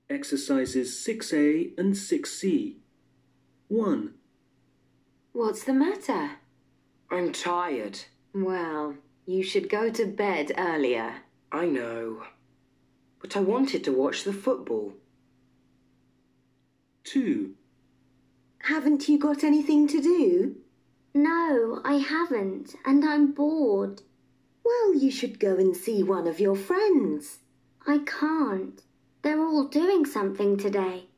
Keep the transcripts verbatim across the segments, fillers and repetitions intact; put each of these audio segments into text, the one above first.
Exercises six A and six C. one. What's the matter? I'm tired. Well, you should go to bed earlier. I know. But I wanted to watch the football. two. Haven't you got anything to do? No, I haven't, and I'm bored. Well, you should go and see one of your friends. I can't. They're all doing something today.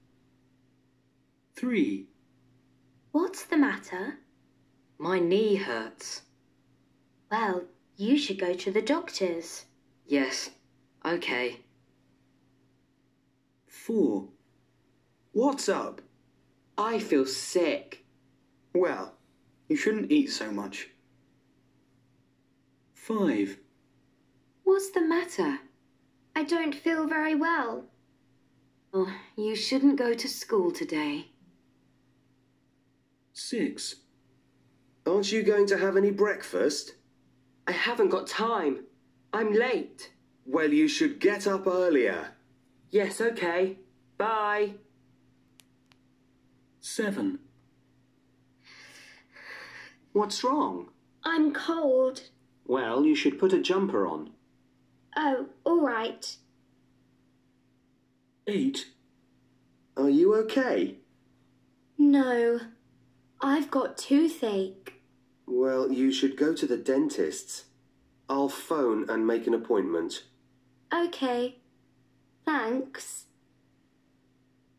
three. What's the matter? My knee hurts. Well, you should go to the doctor's. Yes, okay. four. What's up? I feel sick. Well, you shouldn't eat so much. five. What's the matter? I don't feel very well. Oh, you shouldn't go to school today. six. Aren't you going to have any breakfast? I haven't got time. I'm late. Well, you should get up earlier. Yes, okay. Bye. seven. What's wrong? I'm cold. Well, you should put a jumper on. Oh, all right. eight. Are you okay? No, I've got toothache. Well, you should go to the dentist's. I'll phone and make an appointment. Okay, thanks.